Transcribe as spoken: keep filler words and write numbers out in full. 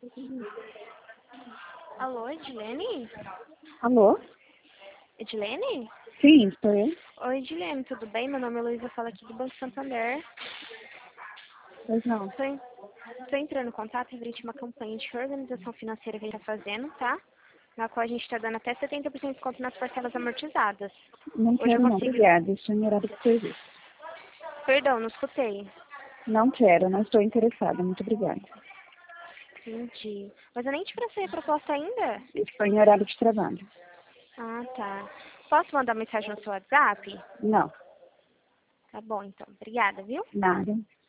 Alô, Edilene? Alô? Edilene? Sim, estou eu. Oi, Edilene, tudo bem? Meu nome é Luísa, falo aqui do Banco Santander. Pois não. Estou en- tô entrando em contato referente a uma campanha de reorganização financeira que a gente está fazendo, tá? Na qual a gente está dando até setenta por cento de desconto nas parcelas amortizadas. Não Hoje eu quero não, consigo... obrigada. Estou em horário de serviço. Perdão, não escutei. Não quero, não estou interessada. Muito obrigada. Entendi. Mas eu nem te passei a proposta ainda? Estou em horário de trabalho. Ah, tá. Posso mandar mensagem no seu WhatsApp? Não, Tá bom, então. Obrigada, viu? nada.